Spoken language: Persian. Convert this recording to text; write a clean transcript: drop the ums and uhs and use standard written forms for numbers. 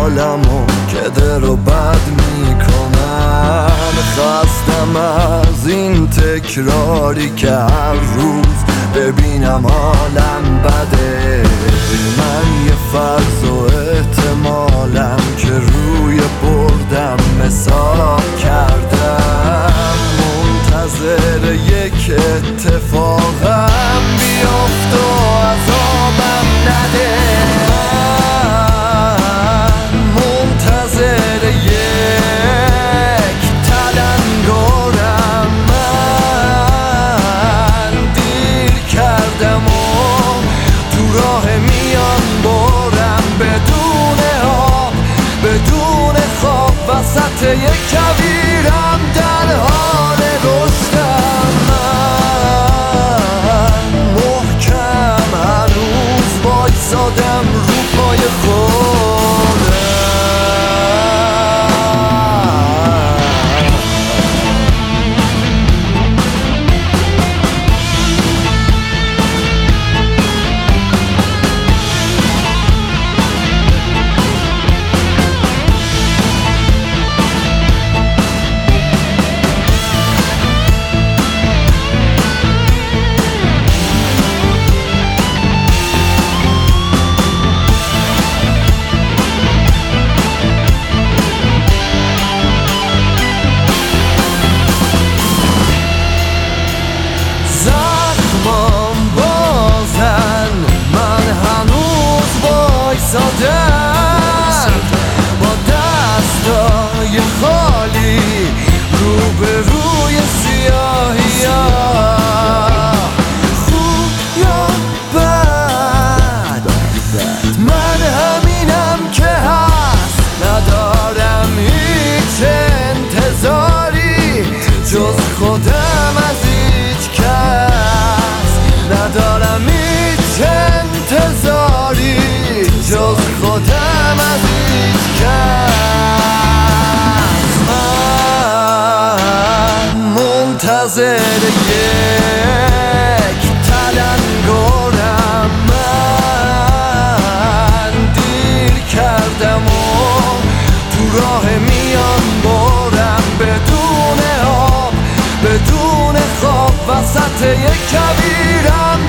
حالمو که دل رو بد میکنم. خستم از این تکراری که هر روز ببینم حالم بده. من یه فرض و احتمالم که روی بردم مثال کردم. منتظر یک اتفاقم بیافت و عذابم نده. منتظر یک تلنگارم. من دیر کردم و تو راه میان بارم بدون آب بدون خواب وسط یک کویرم در حال رشدم. من محکم هنوز وایسادم رو پای خودم. با دستای خالی روبروی سیاهی‌ها. خوب یا بد من همینم که هست. ندارم هیچ انتظاری جز خودم از هیچ کس. ندارم هیچ انتظاری جز خودم از هیچ کس. من منتظر یک تلنگارم. من دیر کردم و تو راه میان بارم بدون آب بدون خواب وسط یک کویرم